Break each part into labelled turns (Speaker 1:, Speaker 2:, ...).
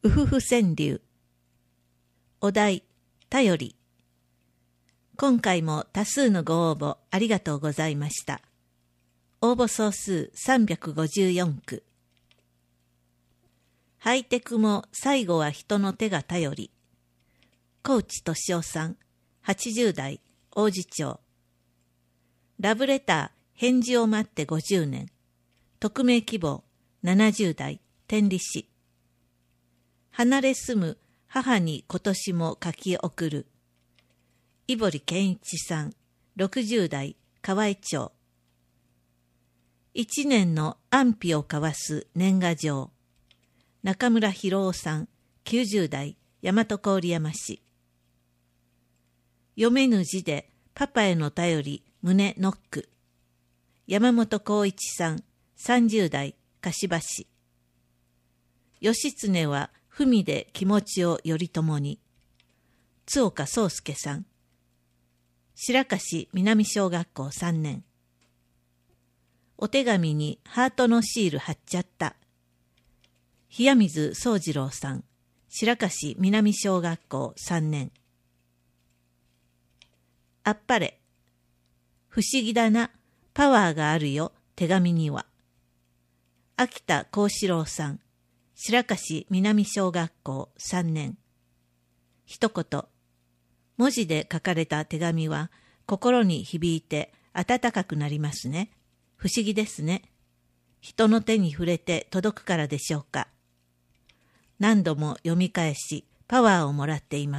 Speaker 1: うふふ川柳。お題、頼り。今回も多数のご応募ありがとうございました。応募総数354句。ハイテクも最後は人の手が頼り。小内俊夫さん、80代、王子町。ラブレター、返事を待って50年。匿名希望、70代、天理市。離れ住む母に今年も書き送る。井堀健一さん、60代、河合町。一年の安否を交わす年賀状。中村博夫さん、90代、大和郡山市。読めぬ字でパパへの頼り、胸ノック。山本浩一さん、30代、柏市。義経は文で気持ちを頼朝に。津岡宗介さん。白樫南小学校3年。お手紙にハートのシール貼っちゃった。冷水宗次郎さん。白樫南小学校3年。あっぱれ。不思議だな。パワーがあるよ。手紙には。秋田幸四郎さん。白樫南小学校3年。一言。文字で書かれた手紙は心に響いて温かくなりますね。不思議ですね。人の手に触れて届くからでしょうか。何度も読み返しパワーをもらっています。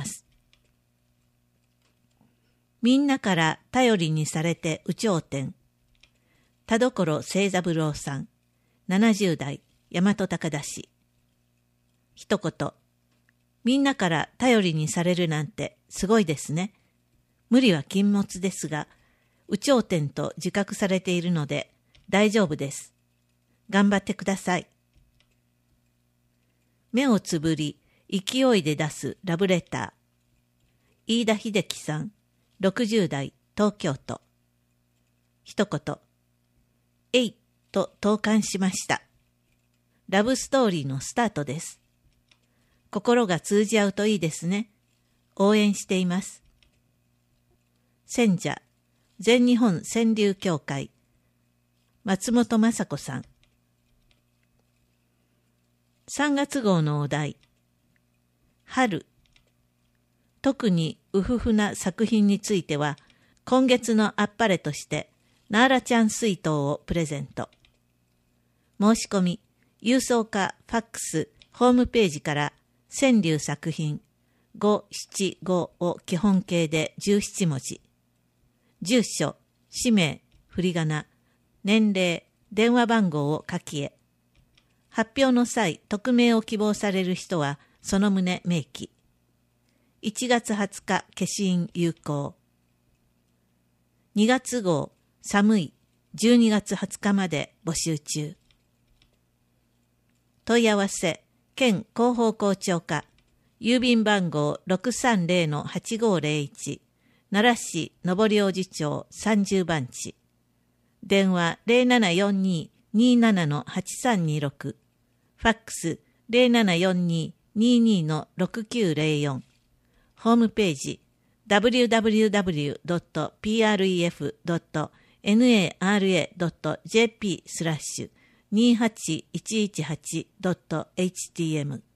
Speaker 1: みんなから頼りにされて有頂天。田所清三郎さん。70代大和高田市。一言。みんなから頼りにされるなんてすごいですね。無理は禁物ですが、有頂天と自覚されているので大丈夫です。頑張ってください。目をつぶり、勢いで出すラブレター。飯田秀樹さん、60代、東京都。一言。えいと投函しました。ラブストーリーのスタートです。心が通じ合うといいですね。応援しています。選者、全日本川柳協会、松本雅子さん。3月号のお題、春。特にうふふな作品については、今月のあっぱれとして、ナーラちゃん水筒をプレゼント。申し込み、郵送かファックス、ホームページから川柳作品575を基本形で17文字。住所、氏名、振り仮名、年齢、電話番号を書きへ。発表の際、匿名を希望される人はその旨明記。1月20日消印有効。2月号寒い12月20日まで募集中。問い合わせ県広報校長課郵便番号 630-8501 奈良市上り王子町30番地。電話 0742-27-8326 ファックス 0742-22-6904 ホームページ www.pref.nara.jp/28118.htm